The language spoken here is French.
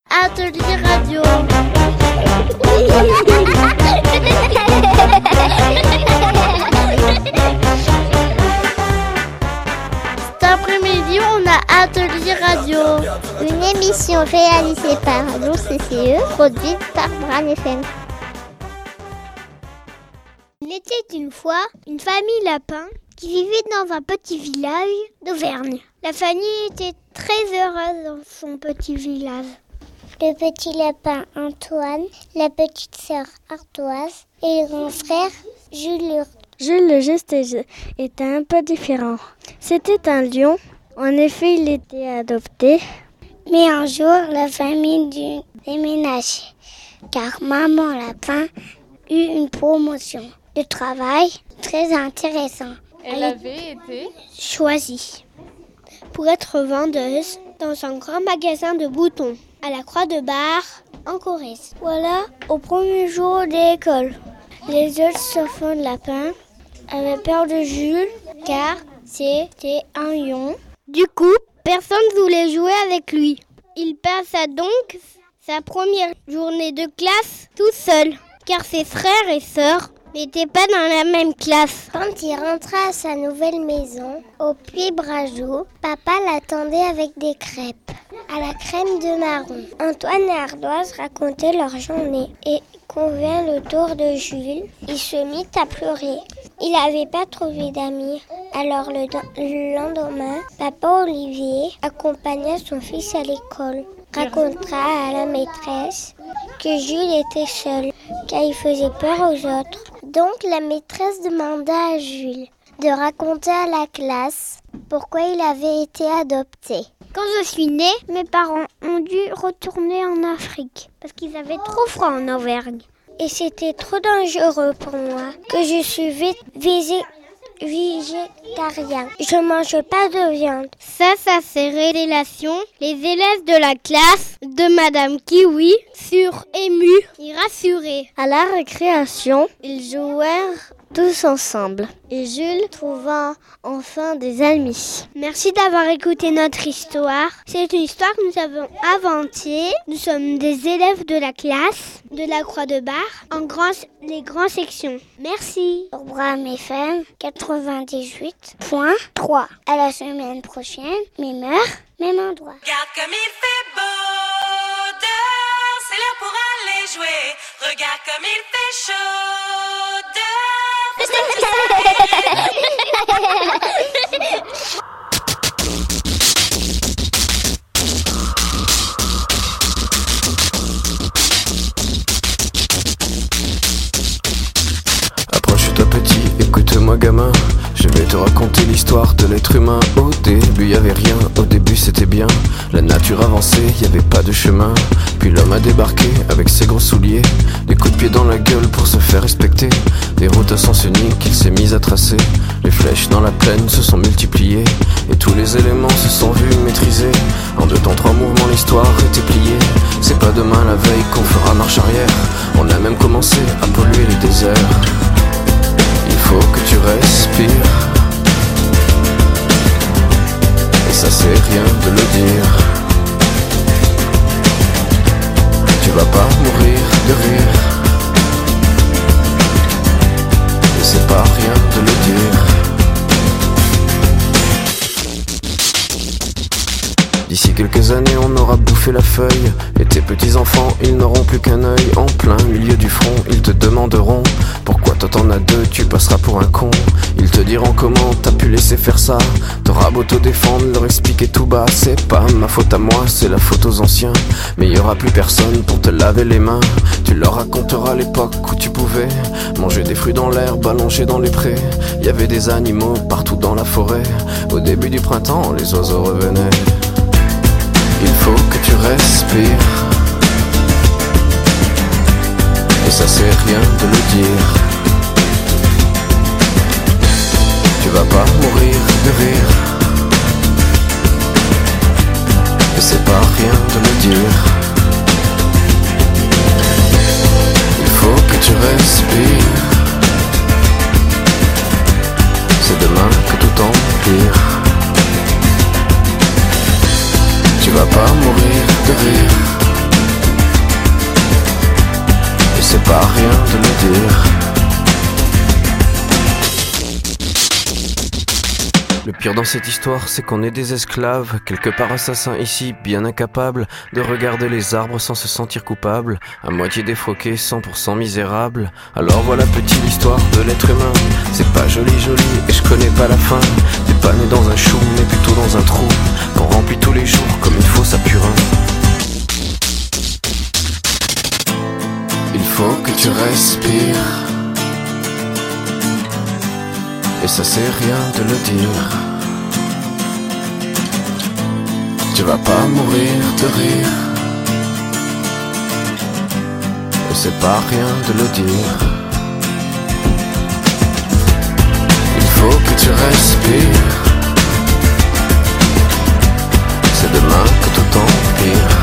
Atelier radio. Cet après-midi, on a Atelier radio. Une émission réalisée par l'OCCE, produite par Bran FM. Il était une fois une famille lapin qui vivait dans un petit village d'Auvergne. La famille était très heureuse dans son petit village. Le petit lapin Antoine, la petite sœur Ardoise et le grand frère Jules. Jules le juste était un peu différent. C'était un lion. En effet, il était adopté. Mais un jour, la famille dut déménager car maman lapin eut une promotion de travail très intéressant. Elle avait été choisie pour être vendeuse dans un grand magasin de boutons à la Croix-de-Bar en Corrèze. Voilà, au premier jour de l'école, les autres enfants de lapin avaient peur de Jules car c'était un lion. Du coup, personne ne voulait jouer avec lui. Il passa donc sa première journée de classe tout seul car ses frères et sœurs n'était pas dans la même classe. Quand il rentra à sa nouvelle maison, au Puy Brageau, papa l'attendait avec des crêpes à la crème de marron. Antoine et Ardoise racontaient leur journée et convint le tour de Jules. Il se mit à pleurer. Il n'avait pas trouvé d'amis. Alors le lendemain, papa Olivier accompagna son fils à l'école. Racontera à la maîtresse que Jules était seul, car il faisait peur aux autres. Donc la maîtresse demanda à Jules de raconter à la classe pourquoi il avait été adopté. Quand je suis née, mes parents ont dû retourner en Afrique parce qu'ils avaient trop froid en Auvergne. Et c'était trop dangereux pour moi que je suis végétarien. Je mange pas de viande. Ça c'est révélation. Les élèves de la classe de Madame Kiwi furent émus et rassurés. À la récréation, ils jouèrent tous ensemble et Jules trouva enfin des amis. Merci d'avoir écouté notre histoire. C'est une histoire que nous avons inventée. Nous sommes des élèves de la classe de la Croix-de-Bar en les grandes sections. Merci. Pour Bram FM 98.3. À la semaine prochaine, même heure, même endroit. Regarde comme il fait beau dehors, c'est l'heure pour aller jouer. Regarde comme il fait chaud dehors. Approche-toi petit, écoute-moi gamin. Je vais te raconter l'histoire de l'être humain. Au début y avait rien, au début c'était bien. La nature avançait, y avait pas de chemin. Puis l'homme a débarqué avec ses gros souliers, des coups de pied dans la gueule pour se faire respecter. Des routes à sens unique qu'il s'est mis à tracer. Les flèches dans la plaine se sont multipliées et tous les éléments se sont vus maîtrisés. En 2 temps 3 mouvements l'histoire était pliée. C'est pas demain la veille qu'on fera marche arrière. On a même commencé à polluer les déserts. Il faut que tu respires. Et ça c'est rien de le dire. Tu vas pas mourir de rire. Et c'est pas rien de le dire. D'ici quelques années on aura bouffé la feuille. Et tes petits enfants ils n'auront plus qu'un œil. En plein milieu du front ils te demanderont pourquoi toi t'en as 2, tu passeras pour un con. Ils te diront comment t'as pu laisser faire ça. T'auras beau te défendre, leur expliquer tout bas. C'est pas ma faute à moi, c'est la faute aux anciens. Mais y aura plus personne pour te laver les mains. Tu leur raconteras l'époque où tu pouvais manger des fruits dans l'herbe, allongés dans les prés. Y avait des animaux partout dans la forêt. Au début du printemps, les oiseaux revenaient. Il faut que tu respires. Et ça c'est rien de le dire. Tu vas pas mourir de rire. Et c'est pas rien de le dire. Il faut que tu respires. C'est demain que tout empire. Tu vas pas mourir de rire. pas rien de le dire. Le pire dans cette histoire, c'est qu'on est des esclaves, quelque part assassins ici, bien incapables de regarder les arbres sans se sentir coupables, à moitié défroqués, 100% misérables. Alors voilà petite l'histoire de l'être humain, c'est pas joli et je connais pas la fin. T'es pas né dans un chou, mais plutôt dans un trou, qu'on remplit tous les jours comme il faut sa purin. Il faut que tu respires, et ça c'est rien de le dire. Tu vas pas mourir de rire, et c'est pas rien de le dire. Il faut que tu respires, c'est demain que tout empire.